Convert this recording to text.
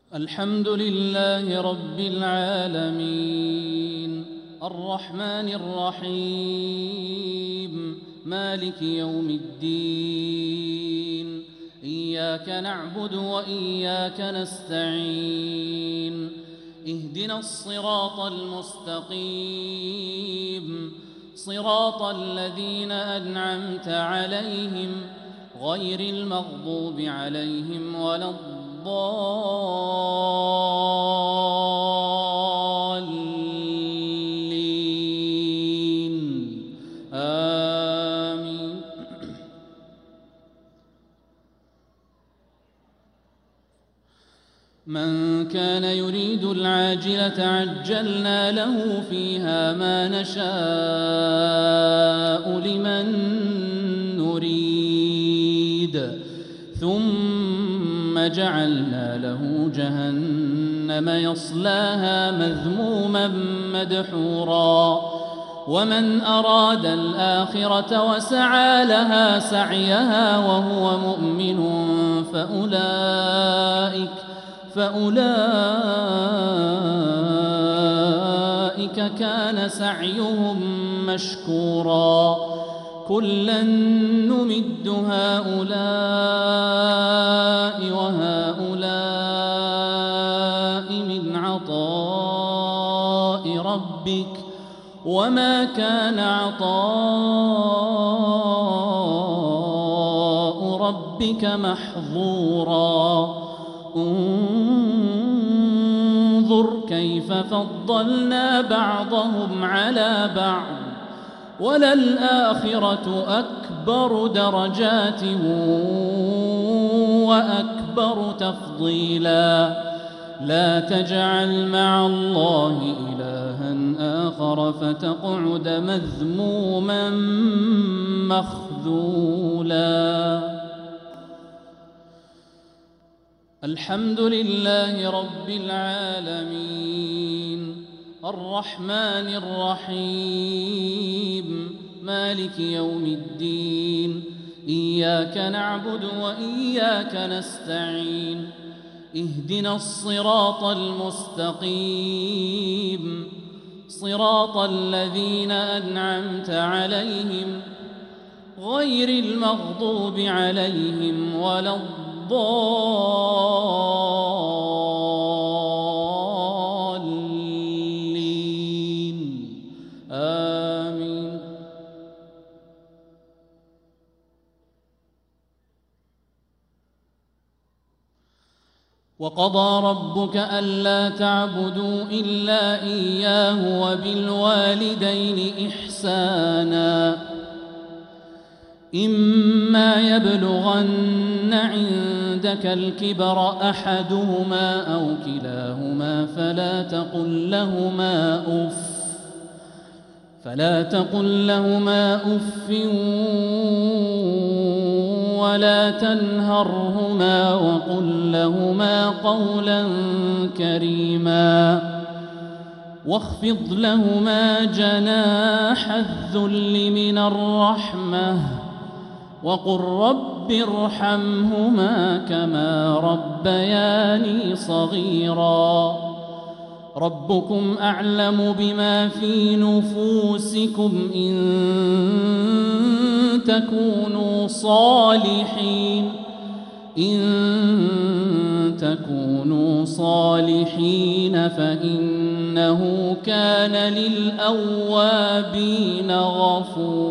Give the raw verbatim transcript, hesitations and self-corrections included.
الحمد لله رب العالمين الرحمن الرحيم مالك يوم الدين إياك نعبد وإياك نستعين اهدنا الصراط المستقيم صراط الذين أنعمت عليهم غير المغضوب عليهم ولا الضالين آمين. من كان يريد العاجلة عجلنا له فيها ما نشاء لمن نريد ثم جعلنا له جهنم يصلاها مذموما مدحورا ومن أراد الآخرة وسعى لها سعيها وهو مؤمن فأولئك فأولئك كان سعيهم مشكورا كلا نمد هؤلاء وهؤلاء من عطاء ربك وما كان عطاء ربك محظورا انظر كيف فضلنا بعضهم على بعض وللآخرة أكبر درجات وأكبر تفضيلا لا تجعل مع الله إلها آخر فتقعد مذموما مخذولا. الحمد لله رب العالمين الرحمن الرحيم مالك يوم الدين إياك نعبد وإياك نستعين اهدنا الصراط المستقيم صراط الذين أنعمت عليهم غير المغضوب عليهم ولا الضالين آمين. وقضى ربك ألا تعبدوا إلا إياه وبالوالدين إحسانا إما يبلغن عندك الكبر أحدهما أو كلاهما فلا تقل لهما أف فلا تقل لهما أف ولا تنهرهما وقل لهما قولا كريما واخفض لهما جناح الذل من الرحمة وقل رب ارحمهما كما ربياني صغيرا ربكم أعلم بما في نفوسكم إن تكونوا صالحين إن تكونوا صالحين فإنه كان للأوابين غفورا.